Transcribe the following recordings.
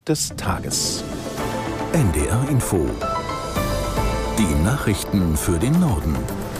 des Tages. NDR Info. Die Nachrichten für den Norden.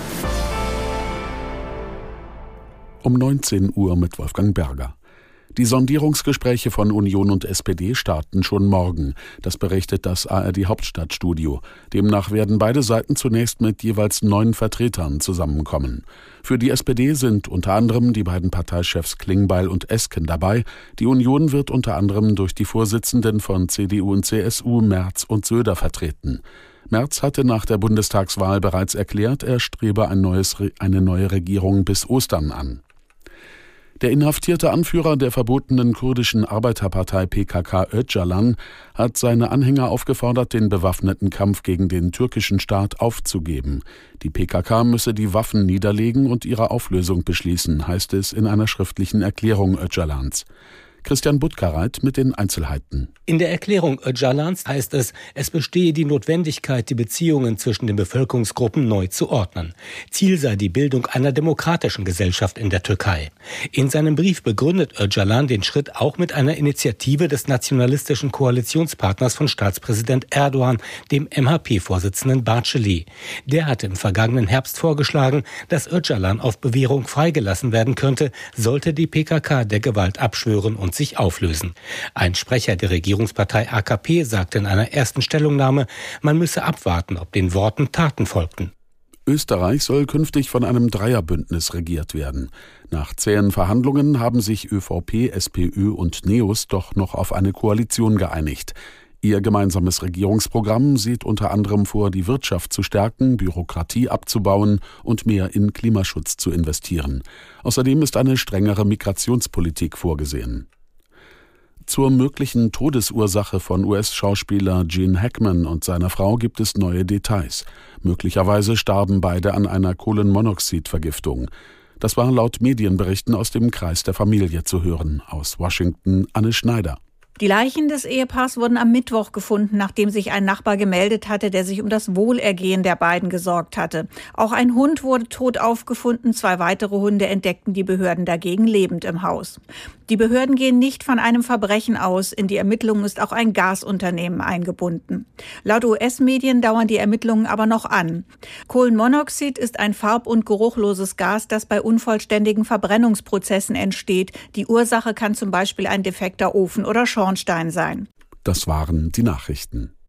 Um 19 Uhr mit Wolfgang Berger. Die Sondierungsgespräche von Union und SPD starten schon morgen. Das berichtet das ARD-Hauptstadtstudio. Demnach werden beide Seiten zunächst mit jeweils 9 Vertretern zusammenkommen. Für die SPD sind unter anderem die beiden Parteichefs Klingbeil und Esken dabei. Die Union wird unter anderem durch die Vorsitzenden von CDU und CSU, Merz und Söder, vertreten. Merz hatte nach der Bundestagswahl bereits erklärt, er strebe eine neue Regierung bis Ostern an. Der inhaftierte Anführer der verbotenen kurdischen Arbeiterpartei PKK Öcalan hat seine Anhänger aufgefordert, den bewaffneten Kampf gegen den türkischen Staat aufzugeben. Die PKK müsse die Waffen niederlegen und ihre Auflösung beschließen, heißt es in einer schriftlichen Erklärung Öcalans. Christian Buttgereit mit den Einzelheiten. In der Erklärung Öcalans heißt es, es bestehe die Notwendigkeit, die Beziehungen zwischen den Bevölkerungsgruppen neu zu ordnen. Ziel sei die Bildung einer demokratischen Gesellschaft in der Türkei. In seinem Brief begründet Öcalan den Schritt auch mit einer Initiative des nationalistischen Koalitionspartners von Staatspräsident Erdogan, dem MHP-Vorsitzenden Bahçeli. Der hatte im vergangenen Herbst vorgeschlagen, dass Öcalan auf Bewährung freigelassen werden könnte, sollte die PKK der Gewalt abschwören und sich auflösen. Ein Sprecher der Regierungspartei AKP sagte in einer ersten Stellungnahme, man müsse abwarten, ob den Worten Taten folgten. Österreich soll künftig von einem Dreierbündnis regiert werden. Nach zähen Verhandlungen haben sich ÖVP, SPÖ und NEOS doch noch auf eine Koalition geeinigt. Ihr gemeinsames Regierungsprogramm sieht unter anderem vor, die Wirtschaft zu stärken, Bürokratie abzubauen und mehr in Klimaschutz zu investieren. Außerdem ist eine strengere Migrationspolitik vorgesehen. Zur möglichen Todesursache von US-Schauspieler Gene Hackman und seiner Frau gibt es neue Details. Möglicherweise starben beide an einer Kohlenmonoxidvergiftung. Das war laut Medienberichten aus dem Kreis der Familie zu hören. Aus Washington Anne Schneider. Die Leichen des Ehepaars wurden am Mittwoch gefunden, nachdem sich ein Nachbar gemeldet hatte, der sich um das Wohlergehen der beiden gesorgt hatte. Auch ein Hund wurde tot aufgefunden, 2 weitere Hunde entdeckten die Behörden dagegen lebend im Haus. Die Behörden gehen nicht von einem Verbrechen aus. In die Ermittlungen ist auch ein Gasunternehmen eingebunden. Laut US-Medien dauern die Ermittlungen aber noch an. Kohlenmonoxid ist ein farb- und geruchloses Gas, das bei unvollständigen Verbrennungsprozessen entsteht. Die Ursache kann zum Beispiel ein defekter Ofen oder Schornstein sein. Das waren die Nachrichten.